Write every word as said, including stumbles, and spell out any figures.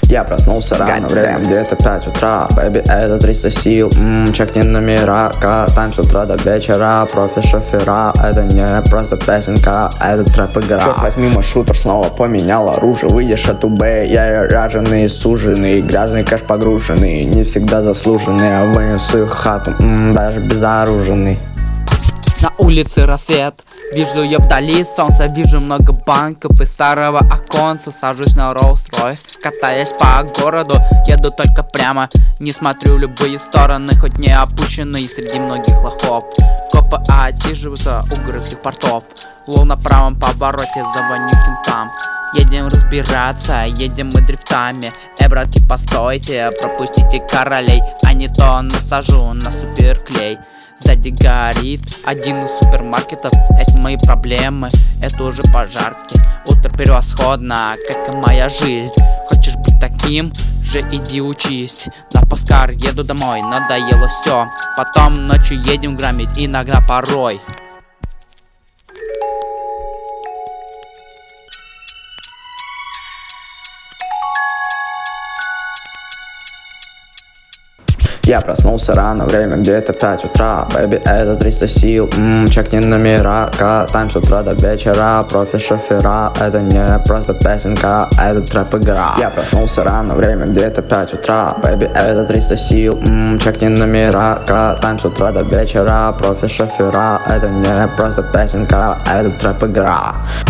Я проснулся рано, God время damn. где-то пять утра. Бэби, это триста сил, ммм, чекни номера. Катаем с утра до вечера. Профи-шофера, это не просто песенка, это трэп-игра. Черт возьми, мой шутер снова поменял оружие. Выйдешь от УБ, я и ряженый, суженый. Грязный кэш погруженный, не всегда заслуженный. Я вынесу их хату, ммм, даже безоруженный. На улице рассвет, вижу я вдали солнце, вижу много банков и старого оконца. Сажусь на Rolls-Royce, катаясь по городу, еду только прямо, не смотрю в любые стороны, хоть не опущенные среди многих лохов. Копы отсиживаются у городских портов, лол на правом повороте, звоню кентам. Едем разбираться, едем мы дрифтами. Эй, братки, постойте, пропустите королей, а не то насажу на суперклей. Сзади горит один из супермаркетов. Эти мои проблемы, это уже пожарки. Утро превосходно, как и моя жизнь. Хочешь быть таким же, иди учись. На Паскар еду домой, надоело все. Потом ночью едем граммить, иногда порой. Я проснулся рано, время где-то пять утра. Бэби, это триста сил, ммм, чекни номера. Катаем с утра до вечера. Профи-шофера, это не просто песенка, это трэп-игра. Я проснулся рано, время где-то пять утра. Бэби, это триста сил, ммм, чекни номера. Катаем с утра до вечера. Профи-шофера, это не просто песенка, это трэп-игра.